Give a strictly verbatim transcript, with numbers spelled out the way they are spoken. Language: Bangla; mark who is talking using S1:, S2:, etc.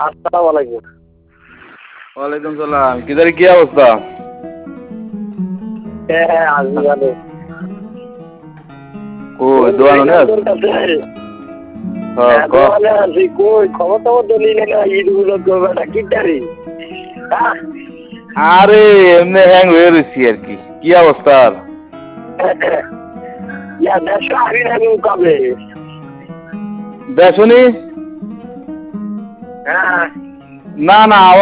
S1: আসসালামু আলাইকুম।
S2: ওয়ালাইকুম সালাম। কিদারে কি অবস্থা?
S1: হ্যাঁ হ্যাঁ আসবি ভালো।
S2: কই দোয়ানো না?
S1: তোর কাছে
S2: হ্যাঁ ক।
S1: দোয়ানে আছি। কই খবর টবর তো নিলে না, ঈদ গুলো করবে না কি তারি?
S2: আরে এমনি হ্যাং হয়ে রয়েছি আর কি। কি অবস্থা আর?
S1: ইয়া দেশ আবি না কবে?
S2: দেখনি?
S1: হ্যাঁ
S2: না না